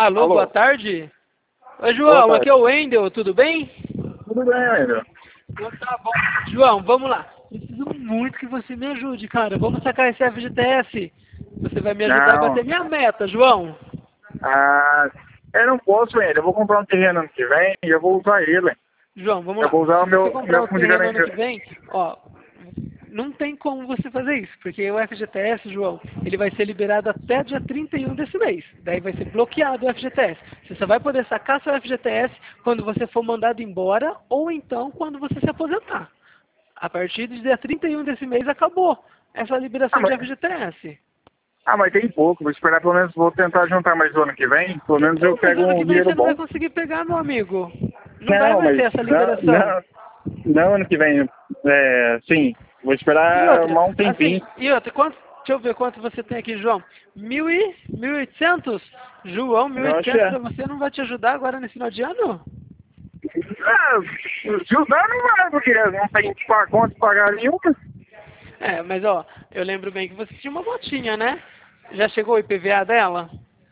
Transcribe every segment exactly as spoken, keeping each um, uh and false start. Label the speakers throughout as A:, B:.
A: Alô,
B: Alô.
A: boa tarde. Oi,
B: Boa
A: João,
B: tarde.
A: aqui é o Wendel, tudo bem?
B: Tudo bem, ainda.
A: Então tá bom. João, vamos lá. Preciso muito que você me ajude, cara. Vamos sacar esse F G T S. Você vai me ajudar a
B: Não.
A: bater minha meta, João.
B: Ah, eu não posso ainda. Eu vou comprar um terreno ano que vem e eu vou usar ele.
A: João, vamos
B: Eu
A: lá.
B: vou usar
A: Se
B: o
A: você
B: meu,
A: comprar
B: meu
A: o
B: fundo de
A: terreno ano que
B: garantia.
A: vem, ó, não tem como você fazer isso, porque o F G T S, João, ele vai ser liberado até dia trinta e um desse mês. Daí vai ser bloqueado o F G T S. Você só vai poder sacar seu F G T S quando você for mandado embora ou então quando você se aposentar. A partir do dia trinta e um desse mês acabou essa
B: Ah,
A: liberação de
B: mas,
A: F G T S.
B: ah, mas tem pouco. Vou esperar pelo menos, vou tentar juntar mais o ano que vem. Pelo menos eu
A: Então, mas
B: pego
A: ano
B: um
A: que vem
B: dinheiro
A: você não vai
B: bom.
A: conseguir pegar, meu amigo. Não vai
B: Não,
A: mais
B: mas
A: ter essa
B: não,
A: liberação.
B: não, não ano que vem. É, sim, vou
A: E
B: esperar
A: outra,
B: arrumar um tempinho.
A: assim, e outra, quanto, deixa eu ver quanto você tem aqui, João. Mil e, mil e oitocentos? João, mil e
B: Eu acho que
A: oitocentos
B: é.
A: pra você não vai te ajudar agora nesse final de ano?
B: Ah, se usar não vai, porque não tem pa- conta de pagar nenhuma.
A: É, mas ó, eu lembro bem que você tinha uma motinha, né? Já chegou o I P V A dela?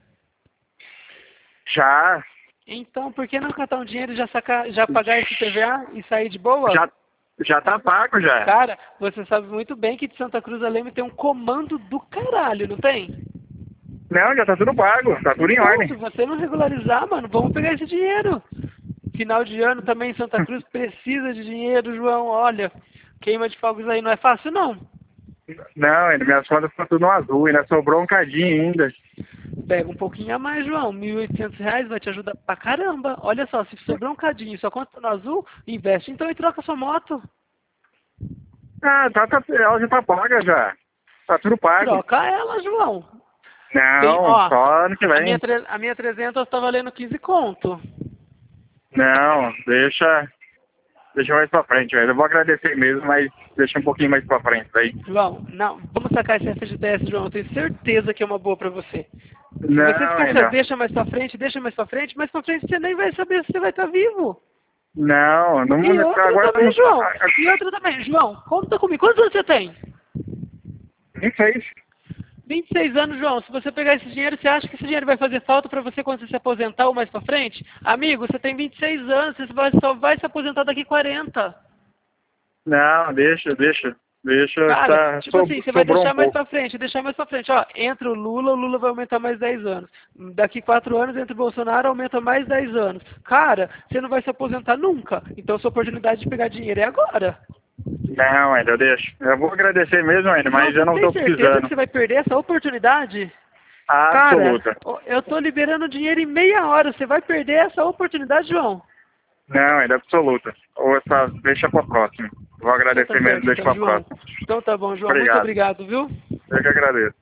B: Já,
A: Então, por que não catar um dinheiro e já, sacar, já pagar esse I P V A e sair de boa?
B: já, já tá pago já.
A: Cara, você sabe muito bem que de Santa Cruz a Leme tem um comando do caralho, não tem?
B: Não, já tá tudo pago, tá tudo em
A: Então,
B: ordem.
A: se você não regularizar, mano, vamos pegar esse dinheiro. Final de ano também em Santa Cruz precisa de dinheiro, João. Olha, queima de fogos aí não é fácil, não.
B: Não, ainda minhas contas estão tudo no azul, ainda sobrou um cadinho ainda.
A: Pega um pouquinho a mais, João. Mil e oitocentos reais vai te ajudar pra caramba. Olha só, se sobrou um cadinho e sua conta tá no azul, investe então e troca sua moto.
B: Ah, tá, tá, ela já tá paga já. Tá tudo pago.
A: Troca ela, João. Tem,
B: Não,
A: ó,
B: só ano que
A: a minha,
B: vem.
A: tre- a minha trezentos tá valendo quinze conto.
B: Não, deixa, deixa mais pra frente, velho. Eu vou agradecer mesmo, mas deixa um pouquinho mais pra frente aí.
A: João, não, vamos sacar esse F G T S, João. Eu tenho certeza que é uma boa pra você. Se você
B: Não,
A: ficar essa
B: ainda.
A: deixa mais pra frente, deixa mais pra frente, mais pra frente você nem vai saber se você vai estar vivo.
B: Não, não,
A: E outra
B: agora
A: também,
B: não.
A: João. E outra também, João, conta comigo. Quantos anos você tem?
B: Nem fez.
A: vinte e seis anos, João. Se você pegar esse dinheiro, você acha que esse dinheiro vai fazer falta pra você quando você se aposentar ou mais pra frente? Amigo, você tem vinte e seis anos, você vai- só vai se aposentar daqui quarenta.
B: Não, deixa, deixa. Deixa,
A: Cara,
B: tá,
A: tipo
B: so,
A: assim, você vai
B: sobrou um
A: deixar mais
B: pouco.
A: pra frente, deixar mais pra frente. Ó, entra o Lula, o Lula vai aumentar mais dez anos. Daqui quatro anos, entra o Bolsonaro, aumenta mais dez anos. Cara, você não vai se aposentar nunca. Então, sua oportunidade de pegar dinheiro é agora.
B: Não, ainda deixa. Eu vou agradecer mesmo ainda,
A: João,
B: mas eu
A: você
B: não
A: tem
B: tô
A: certeza que
B: precisando.
A: você vai perder essa oportunidade? Cara,
B: Absoluta.
A: ó, eu tô liberando dinheiro em meia hora. Você vai perder essa oportunidade, João?
B: Não, ainda absoluta. Ou essa, deixa pra próxima. Vou
A: Então tá
B: agradecer mesmo,
A: certo,
B: deixa
A: então,
B: pra
A: João.
B: próxima.
A: Então tá bom, João. Muito
B: Obrigado.
A: obrigado, viu?
B: Eu que agradeço.